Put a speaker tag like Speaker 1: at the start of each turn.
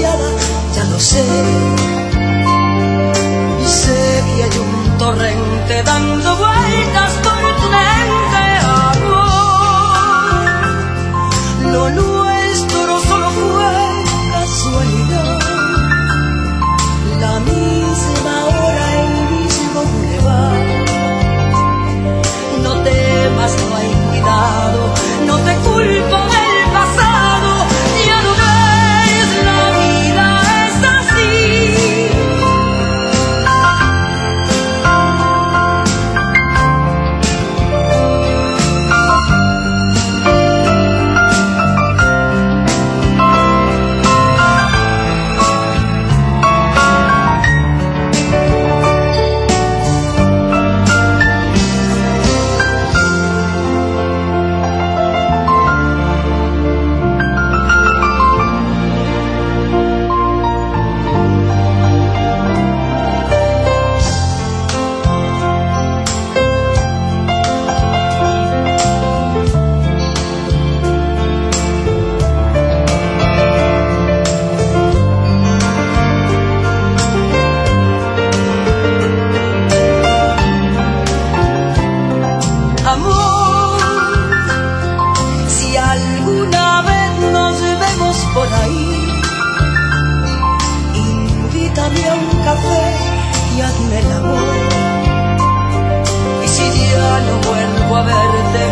Speaker 1: angustiada, ya lo sé. Y sé que hay un torrente dando vueltas por tu mente, amor. Lo nuestro solo fue casualidad, la misma hora, el mismo bulevar. No temas, no hay cuidado, no te culpo del pasado, ya no ves, la vida es así. Y hazme el amor, y si ya no vuelvo a verte,